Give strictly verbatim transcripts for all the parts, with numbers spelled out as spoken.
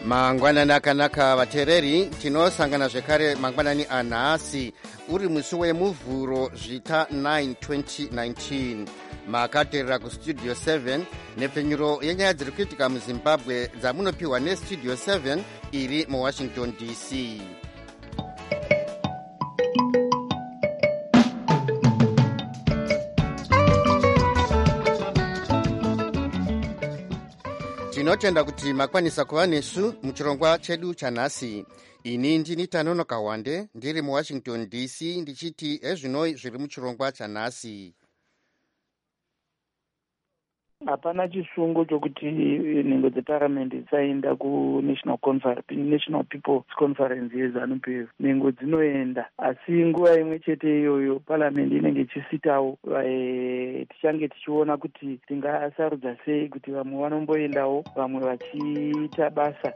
mangwanani akanaka vateereri, tinosangana zvekare mangwanani anhasi uri musi wemuvhuro zvita nine twenty nineteen. makateerera kustudio seven nepfenyuro yenyaya dziri kuitika muzimbabwe dzamunopiwa nestudio seven iri muwashington D C. tinotenda kuti makwanisa kuva nesu muchirongwa chedu chanhasi. ini ndini Tanonoka Wande ndiri muwashington D C ndichiti ezvinoi zviri muchirongwa chanhasi. hapana chisungo chokuti nhengo dzeparamende dzisaenda kunational conference, national people's conference yeZANU P F. nhengo dzinoenda, asi nguva imwe chete iyoyo paramende inenge ichisitawo. tichange tichiona kuti tingasarudza sei kuti vamwe vanomboendawo vamwe vachiita basa.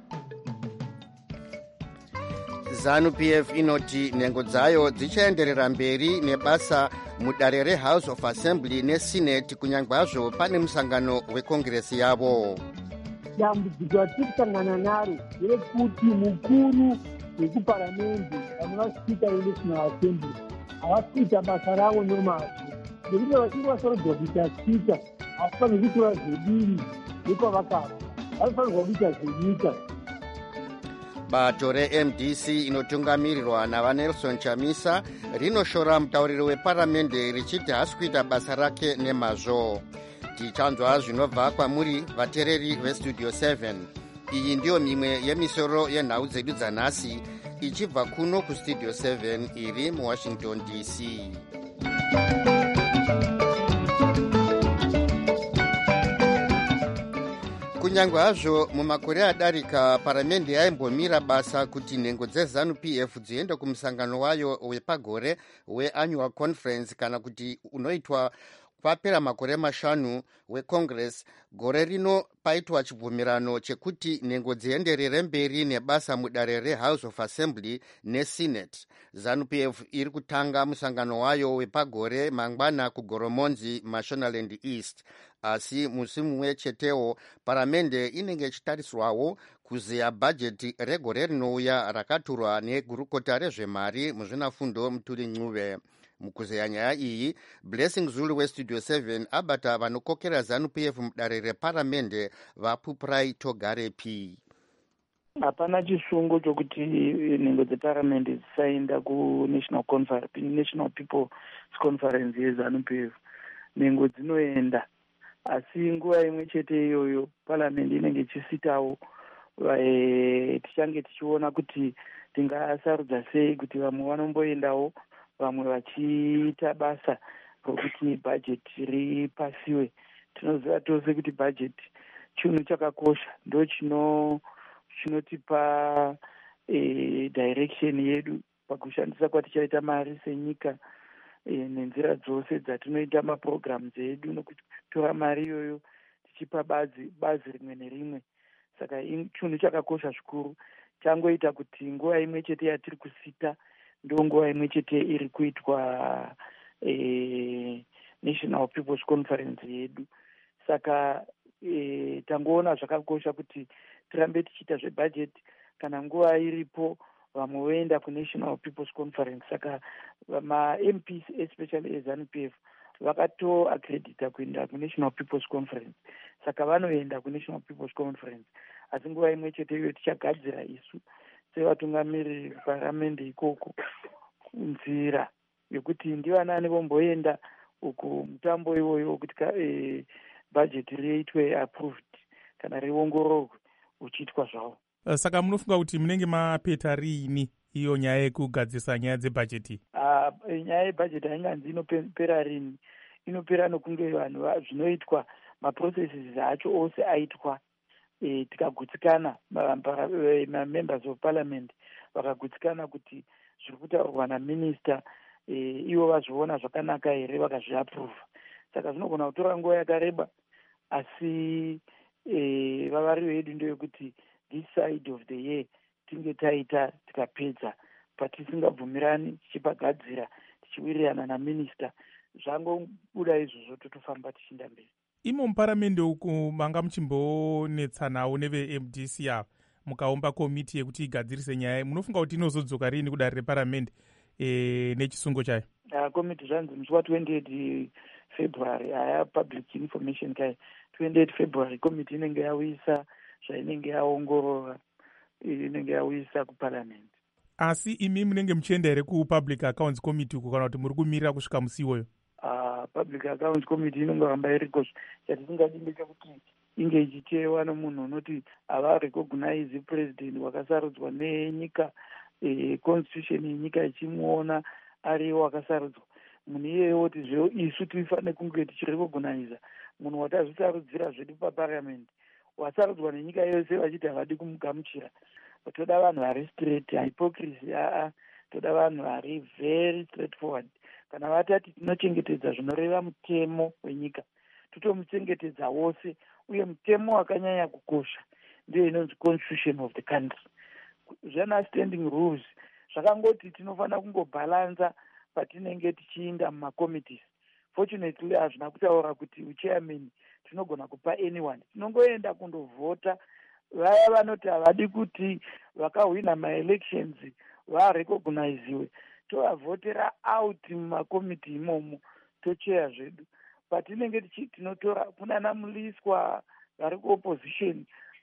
ZANU P F inoti nhengo dzayo dzichaenderera mberi nebasa mudare reHouse of Assembly neSenate kunyange pane musangano wekongresi yavo. dambudziko ratiri kusangana naro rekuti mukuru wekuparamende vanova spika venational assembly havasi kuita basa ravo nomazvo, nekuti vachinge vasarudzwa kuita spika havafanirwi kutora zvediri nekwavakabva, vanofanirwa kuita zvenyika. bato reM D C inotungamirirwa navaNelson Chamisa rinoshora mutauriri weparamende richiti hasi kuita basa rake nemazvo. tichanzwa zvinobva kwamuri vateereri vestudio seven. iyi ndiyo mimwe yemisoro yenhau dzedu dzanhasi ichibva kuno kustudio seven iri muwashington D C. kunyange hazvo mumakore adarika paramende yaimbomira basa kuti nhengo dzeZANU P F dziende kumusangano wayo wepagore weannual conference kana kuti unoitwa kwapera makore mashanu wecongress. gore rino paitwa chibvumirano chekuti nhengo dzienderere mberi nebasa mudare reHouse of Assembly neSenate. ZANU P F iri kutanga musangano wayo wepagore mangwana kugoromonzi Mashonaland East, asi musi mumwe chetewo paramende inenge ichitariswawo kuzeya bhajeti regore rinouya rakaturwa negurukota rezvemari muzvinafundo Mutuli Ncube. mukuzeya nyaya iyi Blessing Zulu westudio seven abata vanokokera ZANU P F mudare reparamende vaPuprai Togarepi. hapana chisungo chokuti nhengo dzeparamende dzisaenda kunational conference, national people's conference yeZANU P F. nhengo dzinoenda, asi nguva imwe chete iyoyo paramende inenge ichisitawo. tichange tichiona kuti tingasarudza sei kuti vamwe vanomboendawo vamwe vachiita basa rokuti bhajeti ripasiwe. tinoziva tose kuti bhajeti chinhu chakakosha, ndo chino chinotipa e, direction yedu pakushandisa kwatichaita mari senyika, e, nenzira dzose dzatinoita maprograms edu nokutora mari iyoyo tichipa bazi bazi rimwe nerimwe. saka chinhu chakakosha zvikuru, changoita kuti nguva imwe chete yatiri kusita ndo nguva imwe chete iri kuitwa e, National People's Conference yedu. saka e, tangoona zvakakosha kuti tirambe tichiita zvebhajeti kana nguva iripo vamwe voenda kuNational People's Conference. saka maM Ps especially eZANU P F vakatoacredita kuenda kuNational People's Conference, saka vanoenda kuNational People's Conference. asi nguva imwe chete iyo tichagadzira isu sevatungamiriri paramende ikoko nzira yekuti ndivanani vomboenda uku mutambo iwoyo wekuti e, bhajeti riitwe approved kana riongororwe uchiitwa zvavo. saka munofunga kuti munenge mapeta riini iyo nyaya yekugadzisa nyaya dzebhajeti? Uh, nyaya yebhajeti hainganzi inopera rini, inopera nokunge vanhu zvinoitwa maprocesses acho ose aitwa. E, tikagutsikana mamembers of parliament vakagutsikana kuti zviri kutaurwa naminista e, ivo vazviona zvakanaka here vakazviapprova. saka zvinogona kutora nguva yakareba, asi e, vavariro yedu ndeyekuti this side of the year tinge taita tikapedza patisingabvumirani tichipagadzira tichiwirirana naminista. zvangobuda izvozvo totofamba tichienda mberi. imo muparamende uku manga muchimbonetsanawo neveM D C ava mukaumba komiti yekuti igadzirise nyaya, munofunga kuti inozodzoka rini kudare reparamende e, nechisungo chayo? Uh, komiti zvanzi musi wa28 February haya public information kai twenty-eight February komiti inenge yauyisa zvainenge yaongorora inenge yauyisa kuparliament. Asi imi munenge muchienda here kupublic accounts committee uko kana kuti muri kumirira kusvika musi iwoyo? Uh, public accounts committee inongoramba iriko. Chatisingadi ndechekuti inge ichitewa nomunhu unoti hava recognize president wakasarudzwa nenyika, eh, constitution yenyika ichimuona ari wakasarudzwa. Munhu iyeyo kuti zvo isu tifanire kunge tichirecognize munhu watazvisarudzira zvedu paparliament wasarudzwa nenyika yose vachiti havadi kumugamuchira. Toda vanhu vari straight, hypocrisy aa, toda vanhu vari very straightforward. Kana vatati tinochengetedza zvinoreva mutemo wenyika, totomuchengetedza wose, uye mutemo wakanyanya kukosha ndiyo inonzi constitution of the country. Zvana standing rules zvakangoti tinofanira kungobalanza patinenge tichiinda mumacomities. Fortunately hazvina kutaura kuti uchairman tinogona kupa anyone, tinongoenda kundovhota. Vaya vanoti havadi kuti vakahwina maelections varecogniziwe, tovavhotera out mumakomiti imomo, tocheya zvedu. Patinenge tinotora kunana Muliswa vari kuopposition,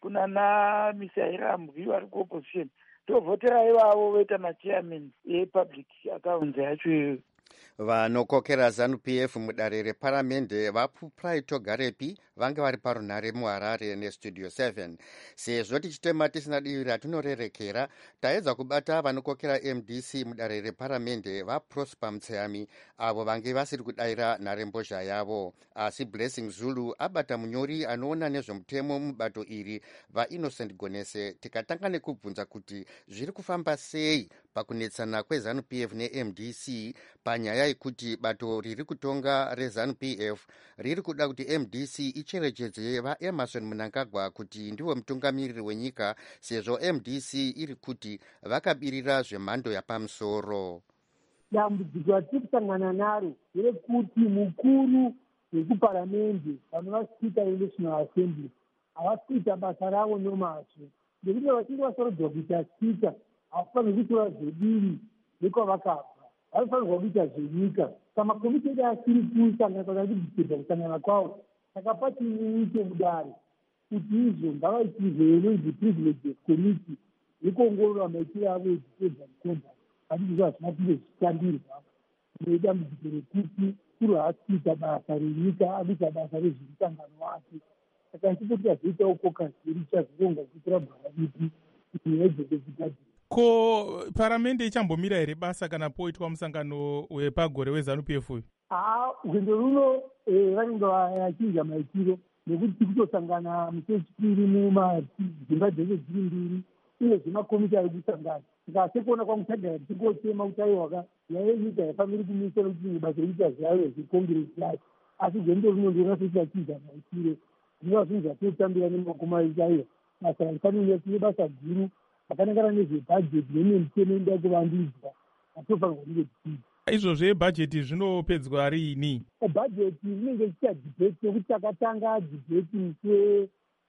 kunana Misairambi vari kuopposition, tovhotera ivavo voita machairman epublic accounts yacho iyoyo. Vanokokera ZANU P F mudare reparamende vapuprai togarepi vange vari parunhare muHarare nestudio seven. Sezvo tichitema tisina divi ratinorerekera, taedza kubata vanokokera M D C mudare reparamende vaProsper Mtseyami avo vange vasiri kudayira nharembozha yavo. Asi Blessing Zulu abata munyori anoona nezvomutemo mubato iri vaInnocent Gonese. Tikatanga nekubvunza kuti zviri kufamba sei pakunetsana kweZANU P F neM D C panyaya yekuti bato riri kutonga reZANU P F riri kuda kuti M D C icherechedze vaEmerson Mnangagwa kuti ndiwo mutungamiriri wenyika, sezvo M D C iri kuti vakabirira zvemhando yapamusoro. Dambudziko ratiri kusangana naro nderekuti mukuru wekuparamende vanova Speaker yeNational Assembly havasi kuita basa ravo nomazvo, nekuti vachinge vasarudzwa kuita Speaker havafanirwi kutora zvediri nekwavakabva, vanofanirwa kuita zvenyika. Saka makomiti edu asiri kusangana pakati kuchibva kusangana kwavo, saka patiniite mudare kuti izvo ngavaitirwe inonzi privilege committee yekuongorora maitiro avo edzipedza mukonda. Handizvo hazvina kunge zvichitamburwa nedambudziko rekuti kuri haasi kuita basa renyika, akuita basa rezvemusangano wake. Saka ndichipoti azoitawo kokasi richazvironga kuti rabhara ripi kuti nedzoke dzigadzirwa. Ko paramende ichambomira here basa kana poitwa musangano wepagore weZANU P F uyu? Ah, rwendo runo vanenge vachinja maitiro nekuti tikutosangana musi wechipiri mumadzimba dzese dziri mbiri, uye zvemakomiti ari kusangana. Saka sekuona kwangu tagara tichingotema kuti aiwaka nyaya yenyika haifaniri kumisira kuti basa rekuita zvayo zvekongresi yacho, asi rwendo runo ndorona sekuti achinja maitiro zvinova zvinhu zvatinotambira nemaoko mairi chaiwo. Basa raifanira tine basa guru akanangana nezvebhajeti nemitemo inoda kuvandudzwa atofanirwa kunge tichiita. Izvozvo ebhajeti zvinopedzwa riini? Bhajeti rinenge richiita dhibheti nekuti takatanga dhibheti musi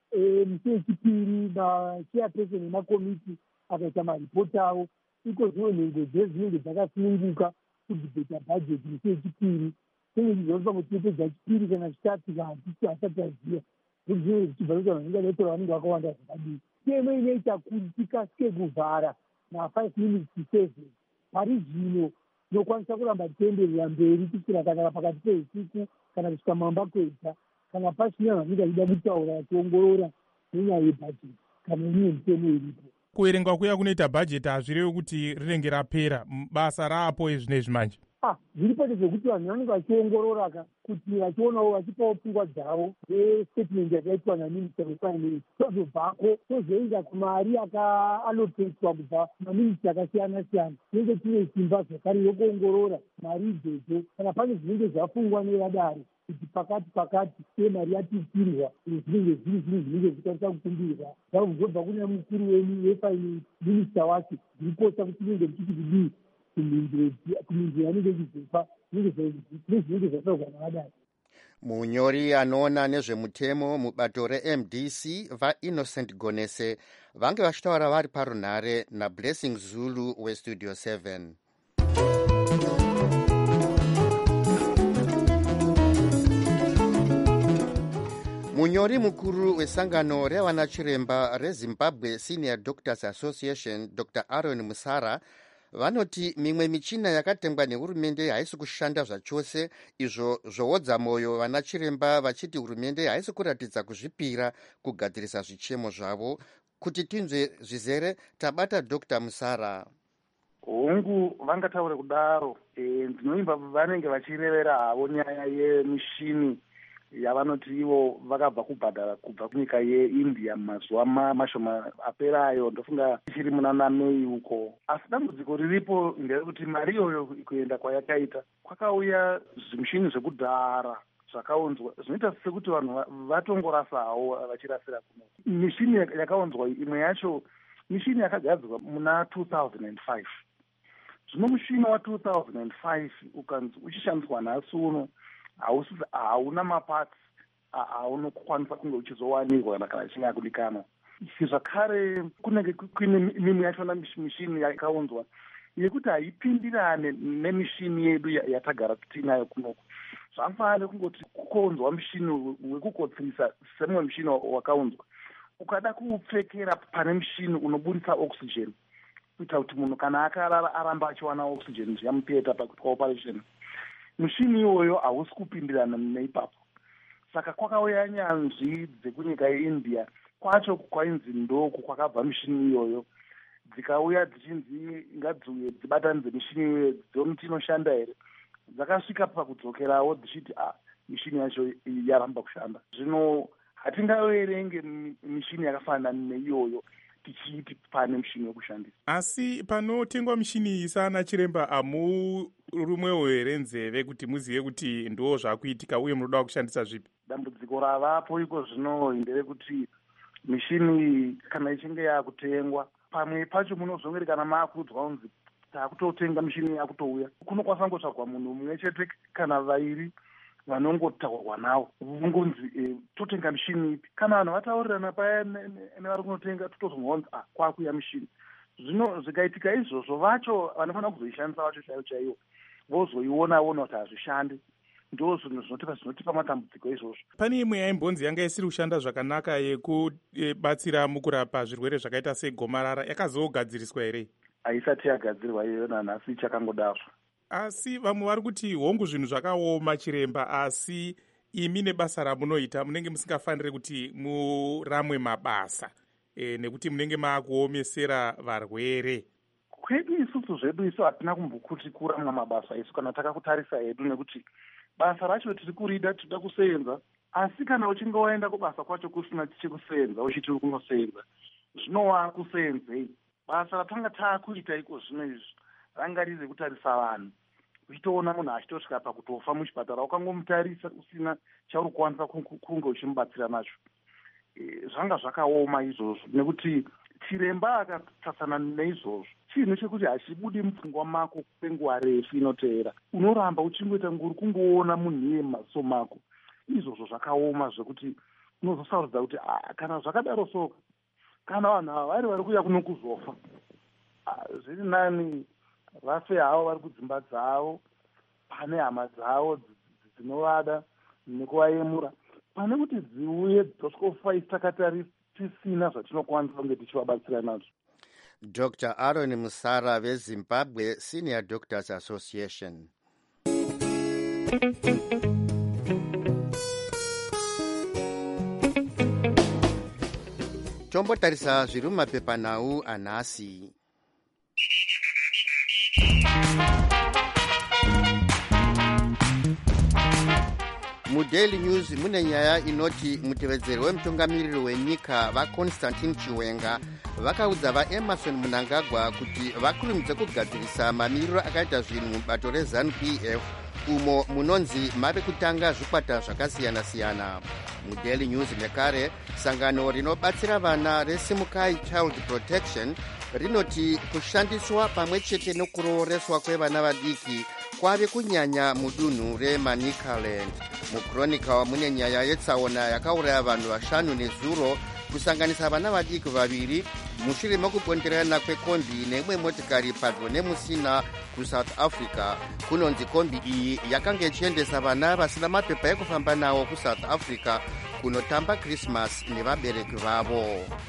wechipiri machairperson emakomiti akaita maripoti avo, iko zvino nhengo dzezinenge dzakasununguka kudhibheta bhajeti musi wechipiri. Tinenge tichizopa kuti tinopedza chipiri kana chitatu kana tisi hasati aziva kuti zvinenge zvichibva kuti vanhu vanenge vaitora vanenge vakawanda zvakadii. Temo inoita kuti tikasike kuvhara na-five minutes to seven pari zvino tinokwanisa kuramba tienderera mberi kusvika kana pakati peusiku kana kusvika mamba kwedza kana pasina vanenge vachida kutaura vachiongorora nenyaya yebhajeti kana imwe mitemo iripo. Kuverenga kuya kunoita bhajeti hazvirevi kuti rinenge rapera, basa raapo ezvinezvi manje? Ah, zviripo zvekuti vanhu vanenge vachiongorora kuti vachionawo vachipawo pfungwa dzavo nestatement yakaitwa naminister wefinance. Tozobvako tozoenda kumari akaallocatwa kubva maministry akasiyana siyana. Tinenge tine simba zvakare yokuongorora mari idzodzo kana pane zvinenge zvafungwa nevadare kuti pakati pakati semari yatitirwa zvinenge zviri zvinhu zvinenge zvikwanisa kukumbirwa zvakuzobva kuna mukuru wenyu wefinance minister wake zviripota kuti tinenge tichiti kudii kuminzira yanenge ichizopa zvinenge zvinenge zvasaurwa navadare. munyori anoona nezvemutemo mubato reM D C vaInnocent Gonese vange vachitaura vari parunhare naBlessing Zulu westudio seven. Munyori mukuru wesangano revana chiremba reZimbabwe Senior Doctors Association Doctor Aaron Musara vanoti mimwe michina yakatengwa nehurumende haisi kushanda zvachose, izvo zvoodza moyo vana chiremba vachiti hurumende haisi kuratidza kuzvipira kugadzirisa zvichemo zvavo. Kuti tinzwe zvizere tabata Doctor Musara. Hongu vangataure kudaro, ndinoimba vanenge vachirevera havo nyaya yemishini yavanoti ivo vakabva kubhadhara kubva kunyika yeIndia mazuva mashoma aperayo, ndofunga ichiri muna naMei uko. Asi dambudziko riripo nderekuti mari iyoyo kuenda kwayakaita kwakauya zvimushini zvekudhara zvakaunzwa zvinoita sekuti vanhu vatongorasawo vachirasira kuno. Mishini yakaunzwa imwe yacho mishini yakagadzirwa muna two thousand five. Zvino mushini wa two thousand five ukanzi uchishandiswa nhasi uno hauna mapatsi aunokwanisa kunge uchizowanirwa kana kana chinga kudikanwa. Zvakare kunenge kuine mimwe yachona mishini yakaunzwa yekuti haipindirane nemishini yedu yatagara tinayo kunoku. Zvamfanira kungoti kukonzwa mushini wekukotsirisa semwe mushini wakaunzwa ukada kuupfekera pane mushini unoburisa oxygen kuita kuti munhu kana akarara aramba achiwana oxygen zviyamupeta paoperation, mushini iwoyo hausi kupindirana neipapo. Saka kwakauya nyanzvi dzekunyika yeIndia kwacho kwainzi ndoko kwakabva mishini iyoyo dzikauya dzichinzi ngadziuye dzibatanidze mishini iyoyo dzione kuti inoshanda here. Dzakasvika pakudzokerawo dzichiti ah, mishini yacho yaramba kushanda. Zvino hatingaverenge mishini yakafanana neiyoyo tichiti pane mishini wekushandisa. Asi panotengwa mishini isana chiremba amu rumwewo here nzeve kuti muzive kuti ndo zvakuitika uye munoda kushandisa zvipi? Dambudziko ravapo iko zvino nderekuti mishini kana ichinge yakutengwa pamwe pacho munozongeri kana maakuudzwa unzi takutotenga mishini yakutouya kunokwanisa ngotsvagwa munhu mumwe chete kana vairi vanongotaurwa navo vongonzi e, totenga mishini ipi. Kana vanhu vataurirana paya nevari kunotenga totozongonzi ah, kwakuya mishini. Zvino zvikaitika izvozvo vacho vanofanira kuzoishandisa vacho chaivo chaivo vozoiona vona kuti hazvishandi. Ndo zvinhu zvinotipa zvinotipa matambudziko izvozvo. Pane imwe yaimbonzi yanga isiri kushanda zvakanaka yekubatsira mukurapa zvirwere zvakaita segomarara, yakazogadziriswa here? Haisati yagadzirwa iyoyo nanhasi ichakangodazvo. Asi vamwe vari kuti hongu zvinhu zvakaoma chiremba, asi imi nebasa ramunoita munenge musingafaniri kuti muramwe mabasa e, nekuti munenge maakuomesera varwere. Kwedu isusu zvedu isu hatina kumbokuti kuramwa mabasa isu kana takakutarisa hedu, nekuti basa racho tiri kurida tinoda kusenza. Asi kana uchinge waenda kubasa kwacho kusina chekusenza uchiti uri kunosenza, zvinova kusenzei? Basa ratanga taakuita iko zvino izvi ranga riri kutarisa vanhu, uchitoona munhu achitosvika pakutofa muchipatara ukangomutarisa usina chauri kukwanisa kunge uchimubatsira nacho. E, zvanga zvakaoma izvozvo, nekuti chiremba akatasana neizvozvo chinhu chekuti hachibudi mupfungwa mako kwenguva refu inoteera. Unoramba uchingoita nguri kungoona munhu yemaso mako. Izvozvo zvakaoma zvekuti unozosaurudza kuti ah, kana zvakadaro soka kana vanhu ava vari vari kuuya kuno kuzofa, ah, zviri nani vafe havo vari kudzimba dzavo pane hama dzavo dzinovada nekuvayemura pane kuti dziuye dzosvikofa isi takatari tisina zvatinokwanisa kunge tichivabatsira nazvo. Doctor Aaron Musara veZimbabwe Senior Doctors Association. Tombotarisa zviri mumapepanhau anhasi. MuDaily News mune nyaya inoti mutevedzeri wemutungamiriri wenyika vaConstantine Chiwenga vakaudza vaEmerson Mnangagwa kuti vakurumidze kugadzirisa mamiriro akaita zvinhu mubato reZANU-P F umo munonzi mave kutanga zvikwata zvakasiyana-siyana. MuDaily News nekare sangano rinobatsira vana reSimukai Child Protection rinoti kushandiswa pamwe chete nokuroreswa kwevana vadiki kwave kunyanya mudunhu remanicaland. Mukronika mune nyaya yetsaona yakauraya vanhu vashanu nezuro kusanganisa vana vadiki vaviri mushure mekubonderana kwekombi neimwe motikari padyo nemusina kusouth africa. Kunonzi kombi iyi yakanga ichiendesa vana vasina mapepa ekufamba nawo kusouth africa kunotamba Christmas nevabereki vavo.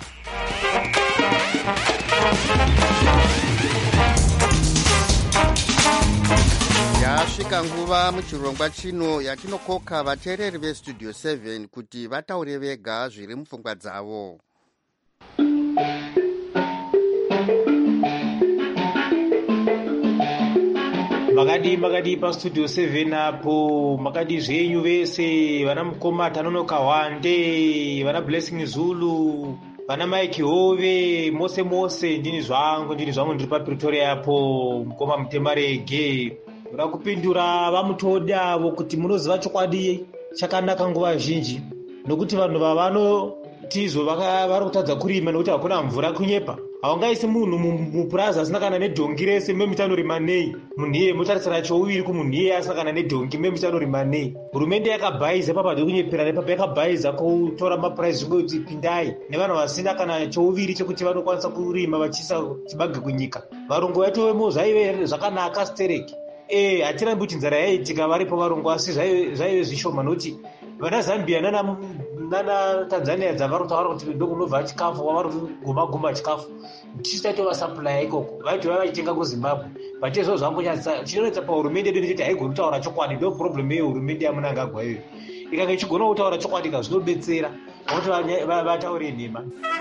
Yasvika nguva muchirongwa chino yatinokoka vateereri vestudio seven kuti vataure vega zviri mupfungwa dzavo. makadi makadi pastudio seven apo makadi zvenyu vese vana mukoma tanonoka hwande vana blessing zulu vana Mike Hove mose mose ndini zvangu ndini zvangu ndiri paPretoria apo mukoma mutemarege. Ura kupindura vamutoda avo kuti munoziva chokwadi chakanaka nguva zhinji nokuti vanhu vavanotizvo vari kutadza kurima nokuti hakuna mvura kunyepa. Haungaisi munhu mupurazi asina kana nedhongi rese memitanorima nei. Munhu iye motarisana chouviri kumunhu iye asina kana nedhongi memitanorima nei. Hurumende yakabhaiza papadyo kunyepera nepapa yakabhaiza kutora mapuraisi zvingoti pindai nevanhu vasina kana chouviri chekuti vanokwanisa kurima vachiisa chibage kunyika. Varungu vatovemo zvaive zvakanaka stereki. Eh, hatirambi kuti nzara yaitika varipo varungu asi zvaive zvishoma nokuti vana Zambia nana nana Tanzania dzavari kutaura kuti ndokunobva chikafu wavari kuguma guma chikafu tichitova supply ikoko vaitova vachitenga kuZimbabwe. But izvo zvambonyatsa chinoita pahurumende yedu ndechiti haigoni kutaura chokwadi. Ndo problem yehurumende yamunangagwa iyoyo. Ikanga ichigona kutaura chokwadi kazvinobetsera kuti vataure nhema.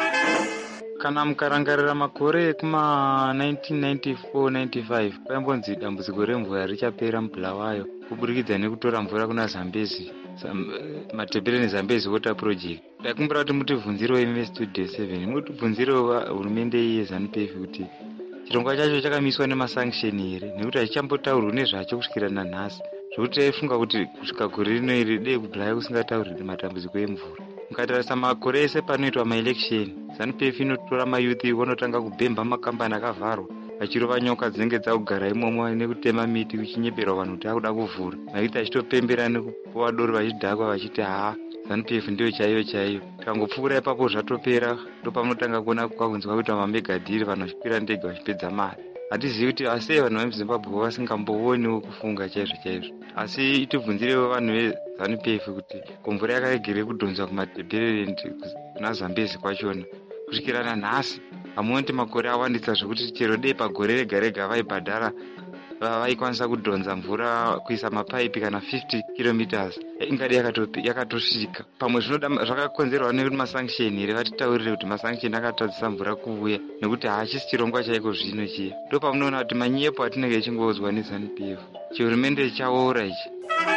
Kana mukarangarira makore ekuma nineteen ninety-four ninety-five paimbonzi dambudziko remvura richapera mubhulawayo kuburikidza nekutora mvura kuna Zambezi matepere neZambezi water project. Ndakumbira kuti mutivhunzirewo imi Studio seven mutivhunzirewo hurumende yeZANU-P F kuti chirongwa chacho chakamiswa nemasanction here nekuti hachichambotaurwi nezvacho kusvikira nanhasi zvokuti taifunga kuti kusvika gore rino iri dei kubhulayo kusingatauriri matambudziko emvura. Mukatarisa makore ese panoitwa maelection ZANU-P F inotora mayuthi vonotanga kubhemba makambani akavharwa vachirova nyoka dzinenge dzakugara imomo nekutema miti kuchinyeperwa vanhu kuti akuda kuvhura mayuthi achitopembera nekupuwa doro vachidhakwa vachiti haa ZANU-P F ndiyo chaiyo chaiyo. Tikangopfuura ipapo zvatopera ndopamunotanga kuona kwakunzwa kuita mamegadhiri vanhu vachikwira ndege vachipedza mari. Hatizivi kuti asei vanhu vemuZimbabwe vasingambooniwo kufunga chaizvo chaizvo. Asi itivhunzirewo vanhu veZANU-P F kuti komvura yakaregere kudhonzwa kumatebhererendi kuna Zambezi kwachona kusvikira nanhasi hamuoni kuti makore awandisa zvokuti chero dei pagore rega rega vaibhadhara vaikwanisa kudhonza mvura kuisa mapaipi kana fifty kilometers ingadi yakatosvika. Pamwe zvinoda zvakakonzerwa nekuti masanction here vatitaurire kuti masanction akatadzisa mvura kuuya nekuti haachisi chirongwa chaiko zvino chiya. Ndo pamunoona kuti manyepo atinenge ichingodzwa neZANU-P F chihurumende chaora ichi.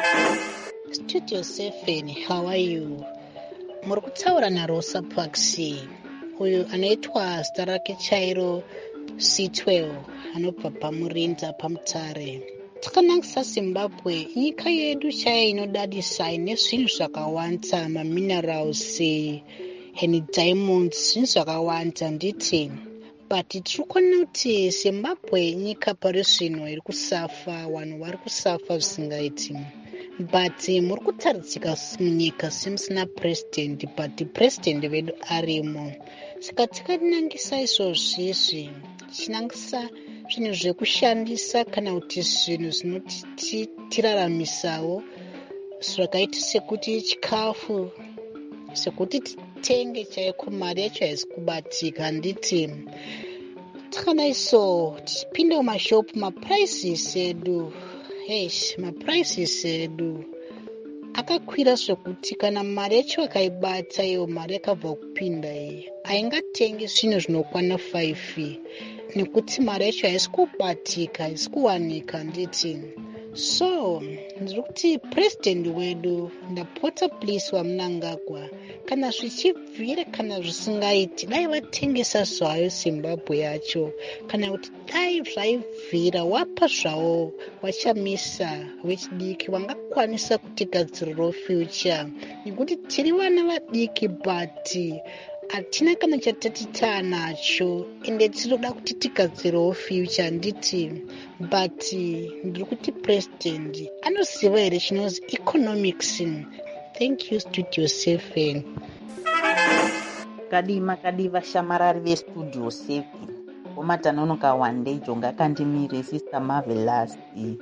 Studio seven, how are you? Muri kutaura naRosa Paxi uyu anoitwa zita rake chairo C twelve anobva pamurinda pamutare. Takanangisa Zimbabwe nyika yedu chaiyo inodadisa ine zvinhu zvakawanda maminerals and diamonds zvinhu zvakawanda nditi. But tiri kuona kuti Zimbabwe nyika pari zvino iri kusafa vanhu vari kusafa zvisingaiti. But muri kutaridzika munyika semusina president but president vedu arimo. Saka tikanangisa izvozvizvi tichinangisa zvinhu zvekushandisa kana kuti zvinhu zvinotiraramisawo zvakaita sekuti chikafu sekuti titenge chaiko mari yacho haisi kubatika nditi. Takanaiso tipinde mumashopu maprices edu eish maprices edu akakwira zvekuti kana mari yacho akaibata iyo mari yakabva kupinda iyi haingatengi zvinhu zvinokwana five nekuti mari yacho haisi kubatika haisi kuwanika nditi. So ndiri kuti president wedu ndapota please wamunangagwa kana zvichibvira kana zvisingaiti dai vatengesa zvayo Zimbabwe yacho kana kuti dai zvaibvira wapa zvawo wachamisa vechidiki vangakwanisa kutigadzirirawo future nekuti tiri vana vadiki but hatina kana chatati taanacho ende tinoda kuti tigadzirewo future nditi but ndiri kuti president anoziva here chinozi economics. Thank you Studio seven. kadima kadiva shamarari vestudio seven vomatanonoka wande jonga kandimire sister marvelous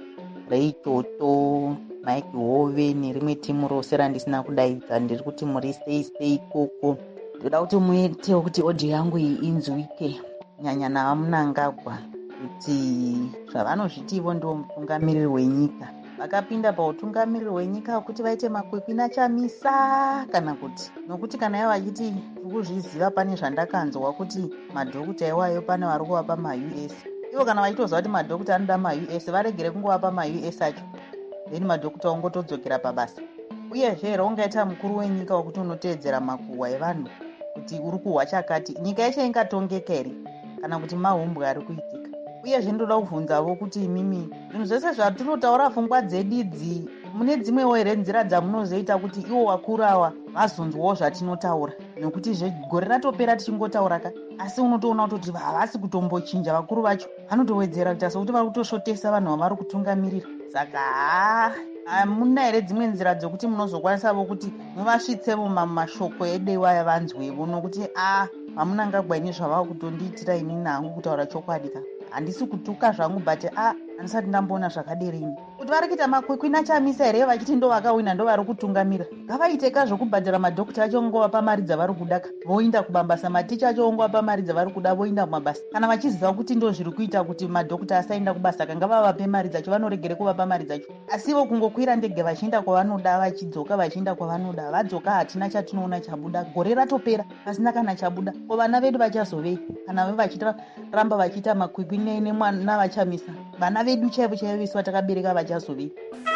reitoto mike hove nerimwe timu rose randisina kudaidza ndiri kuti muri sei sei ikoko. Ndoda kuti muitewo kuti audio yangu iyi inzwike nyanya navamunangagwa kuti zvavanozvitivo ndo mutungamiriri wenyika vakapinda pautungamiriri wenyika kuti vaite makwekwina chamisa kana kuti nokuti kana ivo vachiti tikuzviziva pane zvandakanzwa kuti madhokuta iwayo pane vari kuvapa ma-U S ivo kana vachitoziva kuti madhokuta anoda ma-U S varegere kungovapa ma-U S acho then madhokuta ongotodzokera pabasa. Uyezve here ungaita mukuru wenyika wekuti unoteedzera makuhwa evanhu kuti uri kuhwa chakati nyika yeshe ingatongeka here kana kuti mahumbwe ari kuitika. Uyezve ndoda kubvunzavo kuti imimi zvinhu zvese zvatinotaura pfungwa dzedu idzi mune dzimwewo here nzira dzamunozoita kuti ivo vakuru ava vazonzwawo zvatinotaura nokuti gore ratopera tichingotaura ka asi unotoona kuti havasi kutombochinja vakuru vacho vanotowedzera kuita sokuti vari kutoshotesa vanhu vavari kutungamirira. Saka haa hamuna here dzimwe nzira dzokuti munozokwanisavo kuti muvasvitsevo mashoko edewaya vanzwevo nokuti a vamunangagwa ini zvavava kutondiitira ini nangu kutaura chokwadi ka handisi kutuka zvangu but a handisati ndamboona zvakaderi ini kuti vari kuita makwekwina chamisa here vachiti ndo vakawina ndo vari kutungamira. Ngavaiteka zvokubhadhara madhokuta acho ongovapa mari dzavari kudaka voinda kubambasa maticha acho ongovapa mari dzavari kuda voinda kumabasa kana vachiziva kuti ndo zviri kuita kuti madhokuta asaenda kubasa ka ngavavape mari dzacho vanoregere kuvapa mari dzacho asivo kungokwira ndege vachienda kwavanoda vachidzoka vachienda kwavanoda vadzoka hatina chatinoona chabuda gore ratopera pasina kana chabuda ko vana vedu vachazovei kana ve vachiramba vachiita makwikwina nemwana vachamisa vana vedu chaivo chaivo visi vatakabereka vachazovei.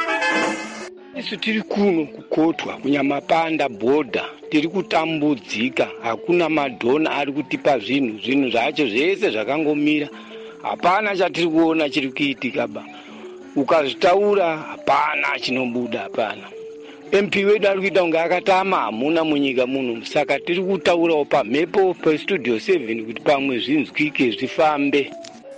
Isu tiri kuno kukotwa kunyamapanda bhodha tiri kutambudzika hakuna madhona ari kutipa zvinhu zvinhu zvacho zvese zvakangomira hapana chatiri kuona chiri kuitika ba ukazvitaura hapana chinobuda hapana. M P wedu ari kuita kunge akatama hamuna munyika muno saka tiri kutaurawo pamhepo pastudio seven kuti pamwe zvinzwike zvifambe.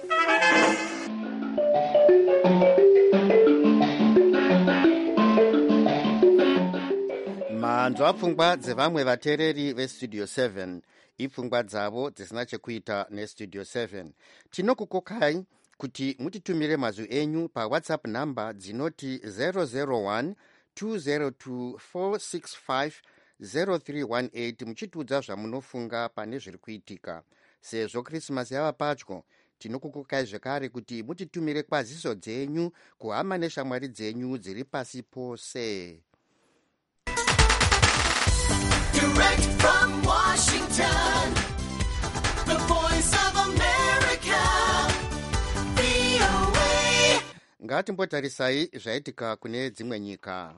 manzwa apfungwa dzevamwe vateereri vestudio seven ipfungwa dzavo dzisina chekuita nestudio seven. Tinokukokai kuti mutitumire mazwi enyu pawhatsapp namba dzinoti zero zero one two zero two four six five zero three one eight muchitiudza zvamunofunga pane zviri kuitika. Sezvo krismasi yava padyo tinokukokai zvekare kuti mutitumire kwaziso dzenyu kuhama neshamwari dzenyu dziri pasi pose. Direct from Washington, the voice of America, V O A. Ngatimbotarisai zvaitika kune dzimwe nyika.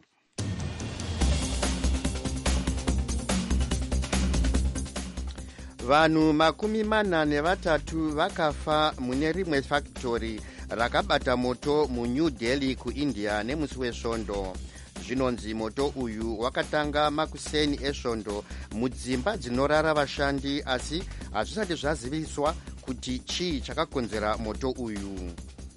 Vanhu makumi mana nevatatu vakafa mune rimwe factory rakabata moto muNew Delhi kuIndia nemusi wesvondo. Zvinonzi moto uyu wakatanga makuseni esvondo mudzimba dzinorara vashandi asi hazvisati zvaziviswa kuti chii chakakonzera moto uyu.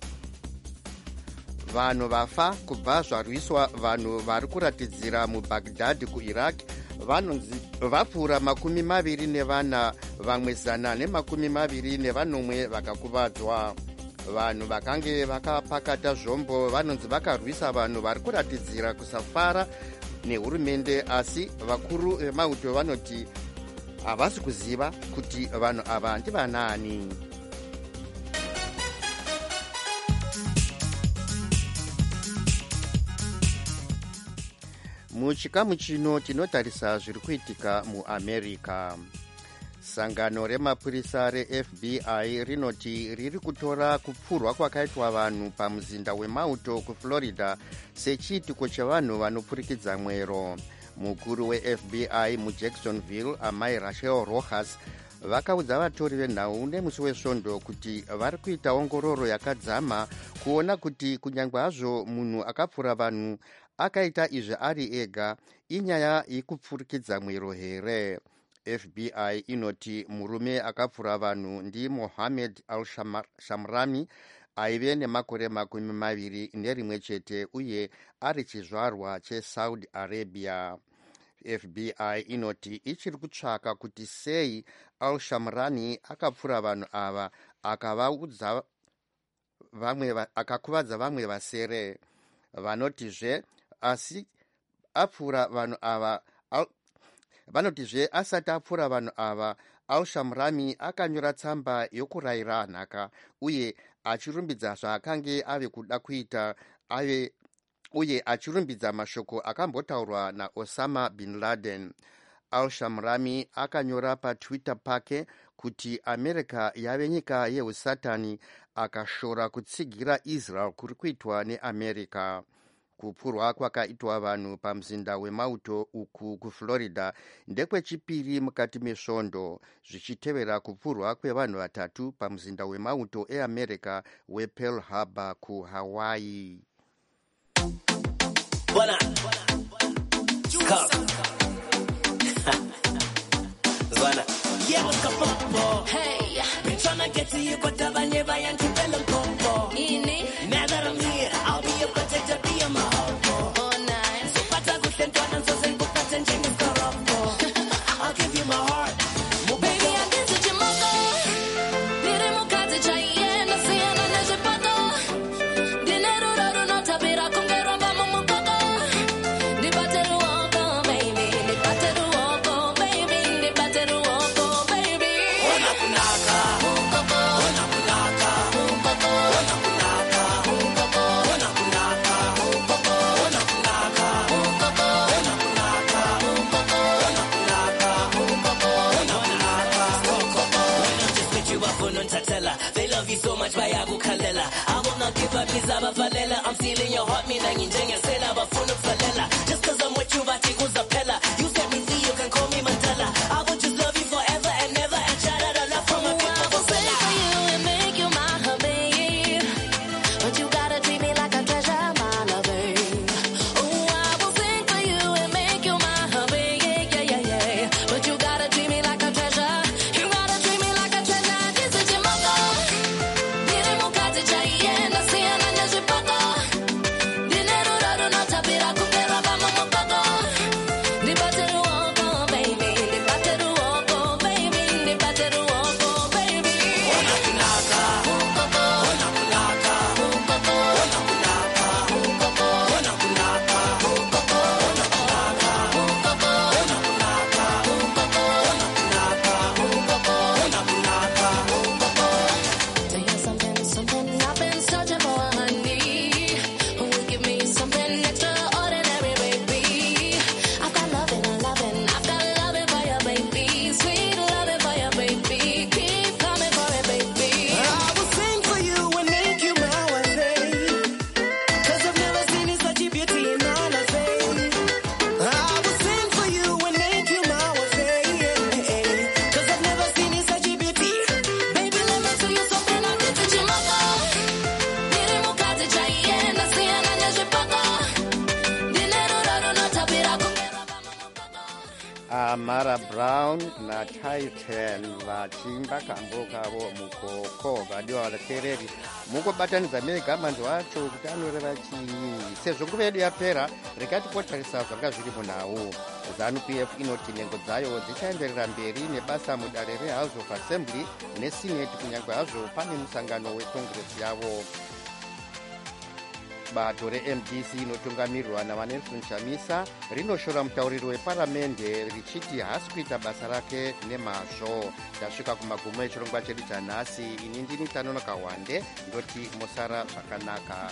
Vanhu vafa kubva zvarwiswa vanhu vari kuratidzira muBaghdad kuIraq vanonzi vapfuura makumi maviri nevana vamwe zana nemakumi maviri nevanomwe vakakuvadzwa. Vanhu vakange vakapakata zvombo vanonzi vakarwisa vanhu vari kuratidzira kusafara nehurumende asi vakuru vemauto vanoti havasi kuziva kuti vanhu ava ndivanani. Muchikamu chino tinotarisa zviri kuitika muAmerica. Sangano remapurisa reF B I rinoti riri kutora kupfurwa kwakaitwa vanhu pamuzinda wemauto kuFlorida sechiitiko chevanhu vanopfurikidza mwero. Mukuru weF B I muJacksonville amai Rachel Rojas vakaudza vatori venhau nemusi wesvondo kuti vari kuita ongororo yakadzama kuona kuti kunyange hazvo munhu akapfura vanhu akaita izvi ari ega inyaya yekupfurikidza mwero here. F B I inoti murume akapfura vanhu ndi Mohammed al-Shamrani aive nemakore makumi maviri nerimwe chete uye ari chizvarwa cheSaudi Arabia. F B I inoti ichiri kutsvaka kuti sei al-Shamrani akapfura vanhu ava akavaudza vamwe akakuvadza vamwe vasere. Vanotizve asi apfura vanhu ava al, vanotizve asati apfura vanhu ava al-Shamrani akanyora tsamba yokurayira nhaka uye achirumbidza zvaakange ave kuda kuita ave uye achirumbidza mashoko akambotaurwa naOsama bin Laden. Al-Shamrani akanyora patwitter pake kuti America yave nyika yeusatani akashora kutsigira Israel kuri kuitwa neAmerica. Kupfurwa kwakaitwa vanhu pamzinda wemauto uku kuFlorida ndekwechipiri mukati mesvondo zvichitevera kupfurwa kwevanhu vatatu pamzinda wemauto eAmerica wePearl Harbor kuHawaii. Bona. Bona. Yeah, what's up, hey, been trying to get to you, but I've never and to bell and ini. Now that I'm here, I'll be your protector, be your my hope. All night. So fat I go send to and so send book that and change the I'll give you my heart. Baby, I guess it's your mother. Dire mo kaze chai and I say and I never pato. Dinero raro no tapira con que roba mo mo pato. Di batteru walk baby, di batteru walk baby, di batteru walk baby. Ona kunaka, ona kunaka, ona kunaka, ona kunaka, ona kunaka, ona kunaka, ona kunaka, they love you so much, bayabu kalela. I will not give up, nizaba valela. I'm stealing your heart, mina nginjenga sela bafuna falela. Just cause I'm with you, bati kuzapela. You set me free, you can call me Mandela. I will just love you forever and never and shout out a love from my people. I will sing for you and make you my hubby, but you gotta treat me like a treasure, my lover. Oh, I will sing for you and make you my hubby, yeah, yeah, yeah, yeah. But you gotta treat me like a treasure. You gotta treat me like a treasure. This is your mother. Dire mo kaze chai and I say and I never pato. Dinero raro no tapira con que roba mo mo pato. Di batteru walk baby, di batteru walk baby, di batteru walk baby. Ona kunaka, ona kunaka, ona kunaka, ona kunaka, ona kunaka, ona kunaka. Tell you something, something I've been searching for, honey. Who will give me something extraordinary, baby? I've got loving, loving, I've got loving for you, baby. Sweet loving for you, baby. Keep coming for it, baby. I will sing for you and make you my wife, babe. Cause I've never seen such a beauty in all of fame. I will sing for you and make you my wife, babe. Cause I've never seen such a beauty. Baby, let me tell you something I did to your mother. Dire mo kaze chai and I say and I never pato. Dinero raro no tapira con que roba mo mo pato. Amara Brown na Titan vachimba kambo kavo mukoko vadiwa vadatereri mukubatanidza mega manzwa acho kuti anoreva chii. Sezvo nguva yedu yapera rekati potarisa zvanga zviri munhau. ZANU-P F inoti nhengo dzayo dzichaenderera mberi nebasa mudare reHouse of Assembly neSenate kunyange hazvo pane musangano weCongress yavo. Bato reM D C inotungamirirwa naVanelson Chamisa rinoshora mutauriri weparamende richiti haasi kuita basa rake nemazvo. Tasvika kumagumo echirongwa chedu chanhasi. Ini ndini Tanonoka Wande ndoti musara zvakanaka.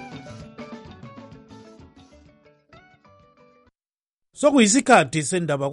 Sokuyisikhathi sendaba